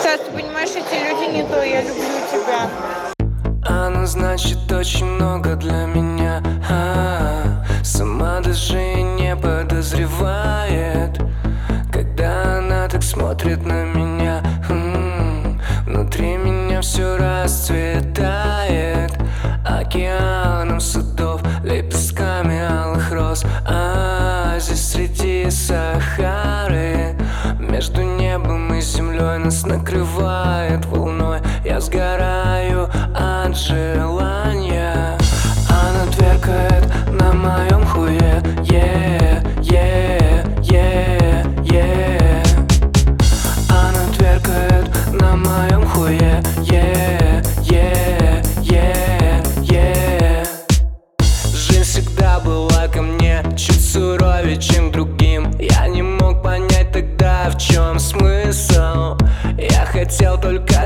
сейчас, ты понимаешь, эти люди не то, я люблю тебя. Она значит очень много для меня, сама даже и не подозревает, когда она так смотрит на меня. Внутри меня все расцветает океаном судов, лепестками алых роз. Здесь среди Сахары, между небом и землей, нас накрывает волной. Я сгораю от желания. Она тверкает на моем хуе, Она тверкает на моем хуе, Жизнь всегда была ко мне чуть суровее, чем другим. Я не мог понять тогда, в чем смысл. Я хотел только